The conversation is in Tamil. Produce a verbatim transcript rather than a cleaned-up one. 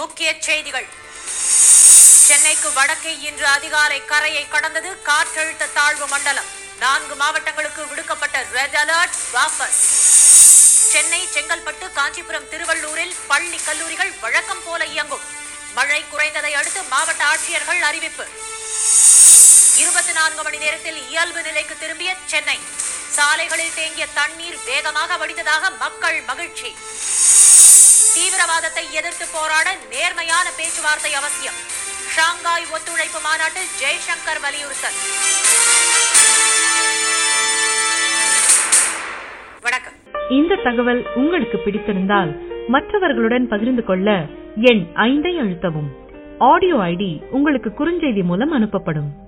முக்கிய செய்திகள். சென்னைக்கு வடக்கே இன்று அதிகாலை கரையை கடந்தது காற்றழுத்த தாழ்வு மண்டலம். நான்கு மாவட்டங்களுக்கு விடுக்கப்பட்ட ரெட் அலர்ட் வாபஸ். சென்னை, செங்கல்பட்டு, காஞ்சிபுரம், திருவள்ளூரில் பள்ளி கல்லூரிகள் வழக்கம் போல இயங்கும். மழை குறைந்ததை அடுத்து மாவட்ட ஆட்சியர்கள் அறிவிப்பு. இருபத்தி நான்கு மணி நேரத்தில் இயல்பு நிலைக்கு திரும்பிய சென்னை. சாலைகளில் தேங்கிய தண்ணீர் வேகமாக வடிந்ததாக மக்கள் மகிழ்ச்சி. தீவிரவாதத்தை எதிர்த்து போராட நேர்மையான பேச்சுவார்த்தை அவசியம். ஷாங்காய் ஒத்துழைப்பு மாநாட்டில் ஜெய்சங்கர் வலியுறுத்தல். வணக்கம். இந்த தகவல் உங்களுக்கு பிடித்திருந்தால் மற்றவர்களுடன் பகிர்ந்து கொள்ள எண் ஐந்தை அழுத்தவும். ஆடியோ ஐடி உங்களுக்கு குறுஞ்செய்தி மூலம் அனுப்பப்படும்.